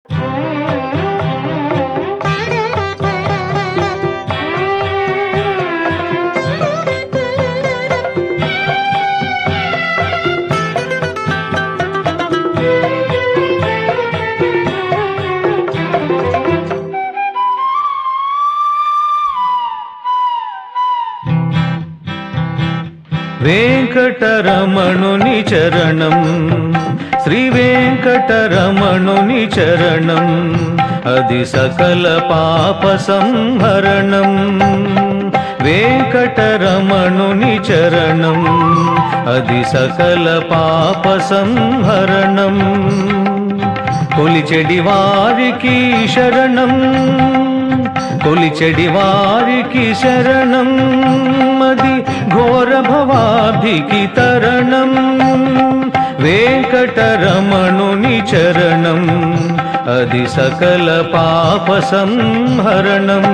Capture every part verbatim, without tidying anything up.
వెంకటరమణుని చరణం శ్రీ వెంకటరమణుని చరణం అది సకల పాప సంహరణం. వెంకటరమణుని చరణం అది సకల పాప సంహరణం. కొలిచెడి వారికి శరణం, కొలిచెడి వారికి శరణం అది ఘోర భవాబ్ధికి తరణం. వెంకటరమణుని చరణం అది సకల పాప సంహరణం.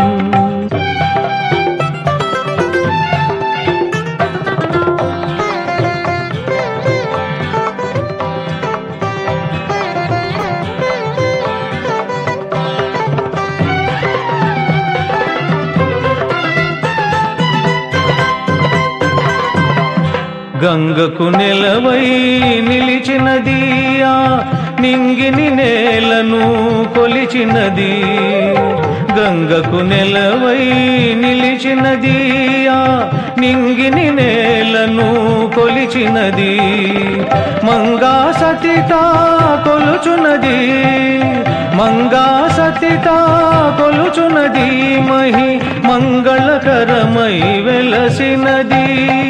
గంగకు నెలవై నిలిచినది ఆ నింగిని నేలను కొలిచినది. గంగకు నెలవై నిలిచినది ఆ నింగిని నేలను కొలిచినది. మంగా సతితా కొలుచునది, మంగా సతితా కొలుచునది. మహి మంగళకరమై వెలసినది.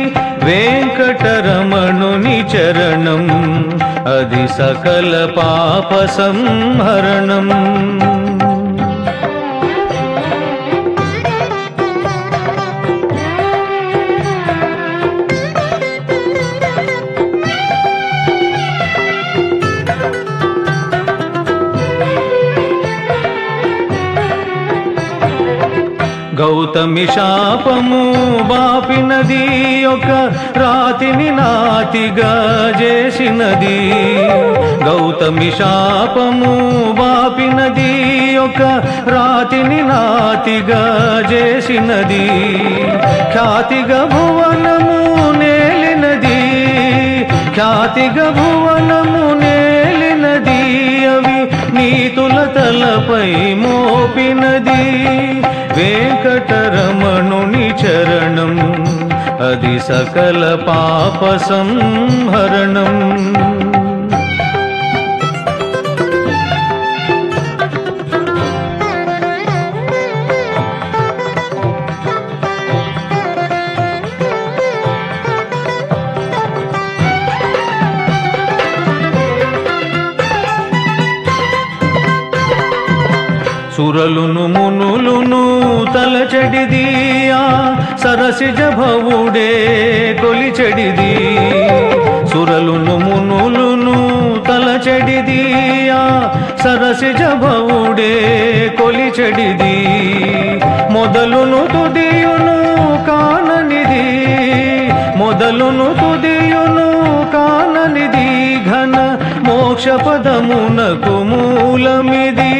వెంకటరమణుని చరణం అది సకల పాప సంహరణం. గౌతమి శాపము బాపినది, ఒక రాతిని నాతిగా చేసినది. గౌతమి శాపము బాపినది, ఒక రాతిని నాతిగా చేసినది. ఖ్యాతిగా భువనము నేలినది, ఖ్యాతిగా భువనము నేలినది. అవి నీతుల తలపై మోపినది. వెంకటరమణుని చరణం అది సకల పాప సంహరణం. సురలును మునులును తలచెడిది ఆ సరసిజ భవుడే కొలిచెడిది. సురలును మునులును తలచెడిది ఆ సరసిజ భవుడే కొలిచెడిది. మొదలును తుదియును కాననిది, మొదలును తుదియును కాననిది. ఘన మోక్ష పదమునకు మూలమిది.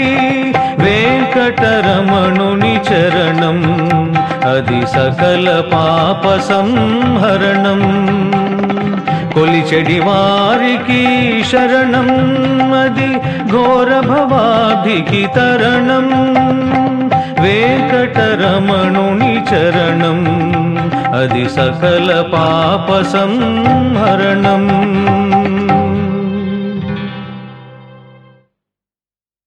వెంకటరమణుని చరణం అది సకల పాప సంహరణం. కొలిచెడి వారికి శరణం అది ఘోర భవాబ్ధికి తరణం. వెంకటరమణుని చరణం అది సకల పాప సంహరణం.